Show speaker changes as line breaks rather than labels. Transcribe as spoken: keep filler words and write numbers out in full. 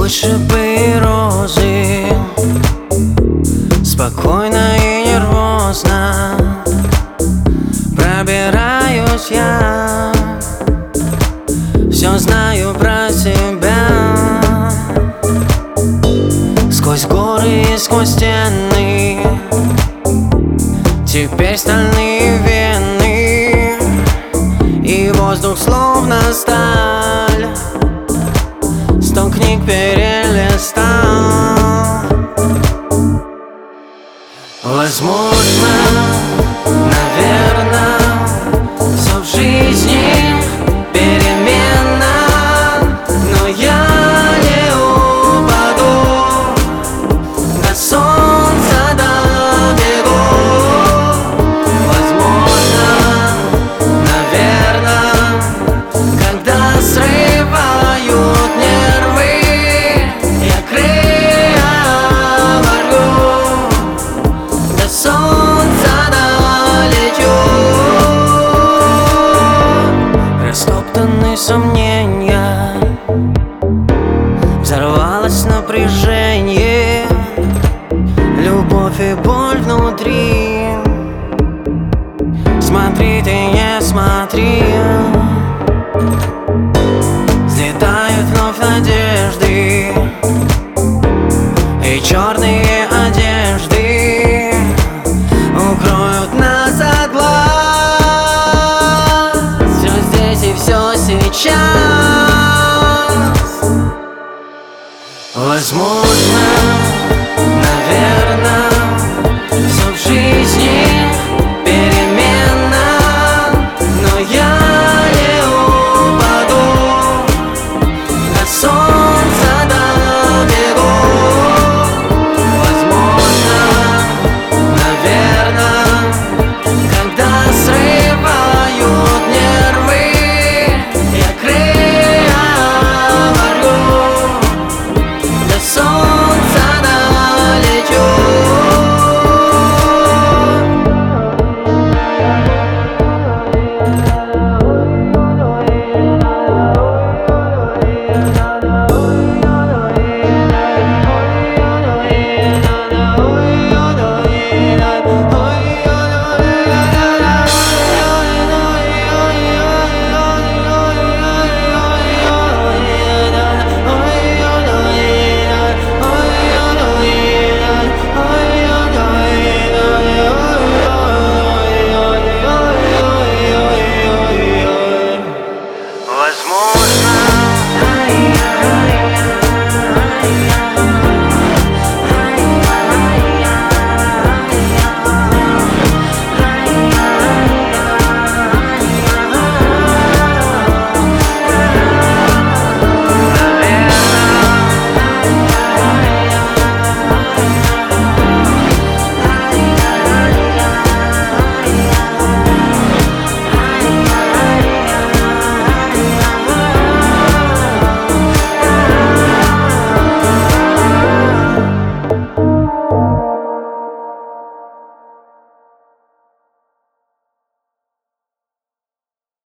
Лучше бы и розы, спокойно и нервозно пробираюсь я. Все знаю про себя, сквозь горы и сквозь стены. Теперь стальные вены, и воздух словно сталь. Сто книг перелистал. Возможно, наверно, все в жизни переменно, но я не упаду, до солнца добегу. Возможно, наверно, когда срывают нервы, я крылья ворву, до солнца долечу. Растоптаны сомнения, взорвалось напряжение, любовь и боль внутри. Смотри, ты не смотри, взлетают вновь надежды, и черные одежды укроют нас от глаз. Все здесь и все сейчас. Возможно, наверно, все в жизни переменно, но я не упаду, до солнца добегу. Возможно, наверно, когда срывают нервы, я крылья ворву, до солнца долечу. Возможно,